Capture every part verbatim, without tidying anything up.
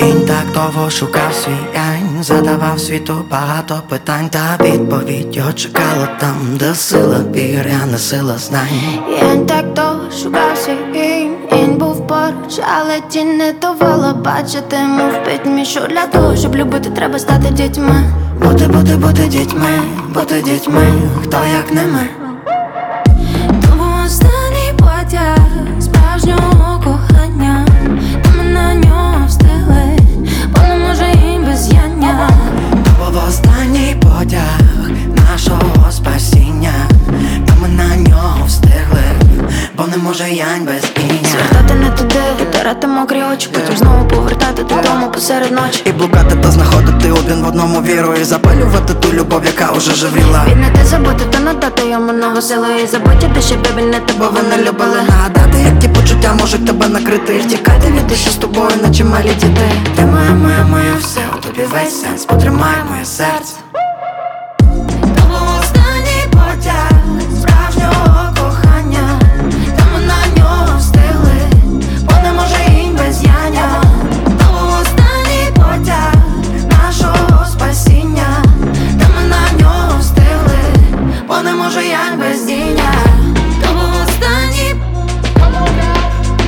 Він так довго шукав свій янь, задавав світу багато питань, та відповідь його чекала там, де сила віри, а не сила знань. Він так довго шукав свій янь, він був поруч, але тінь не давала бачити йому в пітьмі, що для того, щоб любити, треба стати дітьми. Бути, бути, бути дітьми, бути дітьми, хто як не ми. То був останній потяг справжнього кохання, та ми на нього встигли, бо не може їм без яння. То був останній потяг нашого спасіння, та ми на нього встигли, бо не може янь без іння. Звертати не туди, витирати мокрі очі, потім знову повертати додому посеред ночі. І блукати та знаходити один в одному віру, і запалювати ту любов, яка уже живріла. Віднати, забути та надати йому нову силу, і забути, щоб він не тебе, Бо ви не любили нагадати, як ті почуття можуть тебе накрити, і втікати від душі з тобою, наче малі діти. Ти моя, моя, моя все, у тобі весь сенс, потримай моє серце. То був останній потяг справжнього кохання, та ми на нього встигли, бо не може їм без яння. То був останній потяг нашого спасіння, та ми на нього встигли, бо не може янь без діння. То був останній потяг.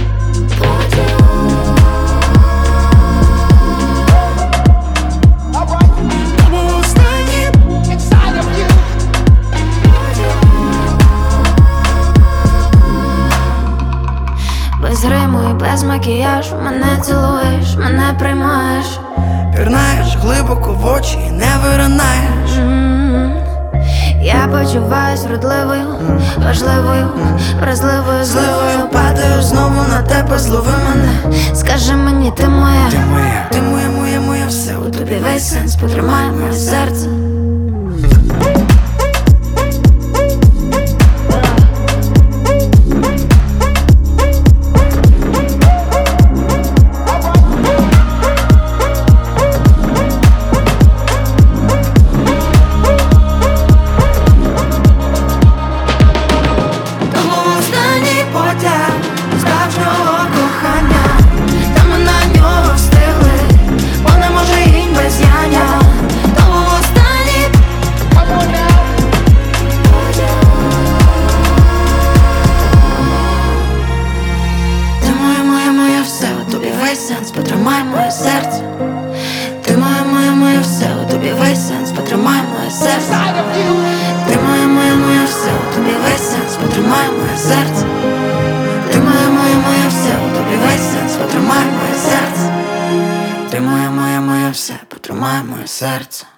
То був останній без гриму і без макіяжу мене цілуєш, мене приймаєш. Пірнаєш глибоко в очі і не виринаєш. М, Я почуваюсь вродливою, важливою, вразливою, зливою. Падаю знову на тебе, злови мене. Скажи мені, ти моя, Ти моя, ти моя, моя, моя все, у тобі весь сенс, потримай моє серце. То був останній потяг справжнього кохання, та ми на нього встигли, бо не може їм без яння. То був останній потяг. Ти моя, моя, моя все, у тобі весь сенс, потримай моє серце. Ти моя, моя, моя все, у тобі весь сенс, потримай моє серце. Ти моя, моя, моя все, у тобі весь сенс, потримай моє серце. Ти моя, моя, моя все, у тобі весь сенс, потримай моє серце. Ти моя, моя, моя все, потримай моє серце.